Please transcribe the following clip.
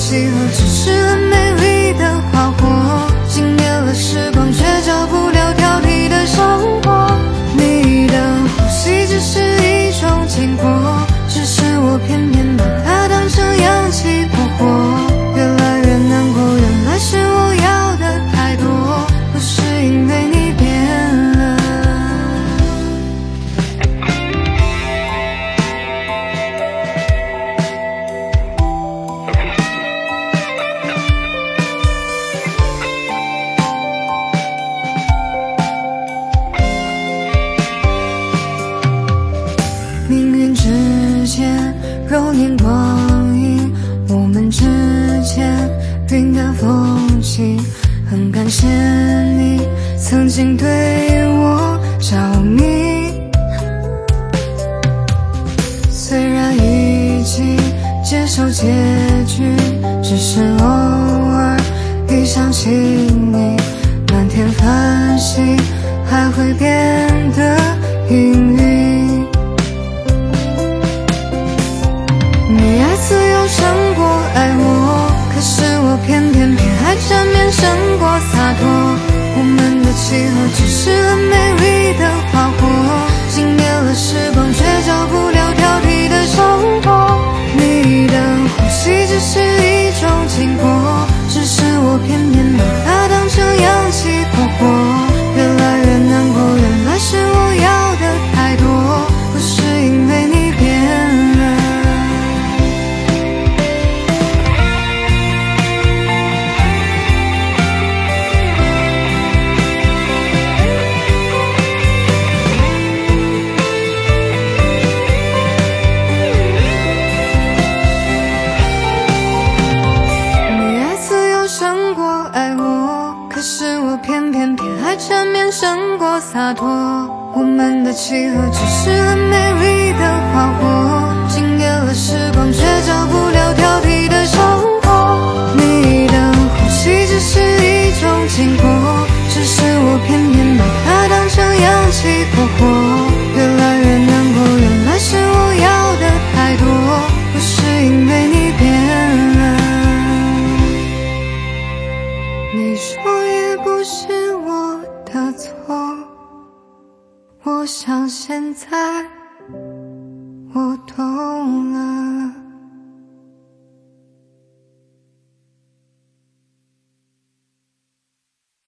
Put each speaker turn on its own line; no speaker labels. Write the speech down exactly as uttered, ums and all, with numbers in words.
契合，只是很美丽的花火。惊艳了时光，却找不了挑剔的生活。你的呼吸只是一种经过，只是我偏偏把它当成氧气过活。越来越难过，原来是我要的太多，不是因为你变了。命运之间揉捻光阴，我们之间云淡风轻。很感谢你曾经对我着迷，虽然已经接受结局，只是偶尔一想起你，满天繁星还会变得氤氲。你爱自由胜过爱我，可是我偏偏偏爱缠绵胜过洒脱。我们的契合只是很美丽的花火，惊艳了时光，却找不了挑剔的生活。你的呼吸只是一种经过，只是我偏偏把它当成氧气过活。越来越难过，原来是我要的太多，不是因为你变了。可是我偏偏偏爱缠绵胜过洒脱。我们的契合只是很美丽的花火，惊艳了时光，却找不了挑剔的生活。你的呼吸只是一种经过，只是我偏偏把它当成氧气过活。越来越难过，原来是我要的太多，不是因为你变了。你说也不是我的错，我想现在我懂了。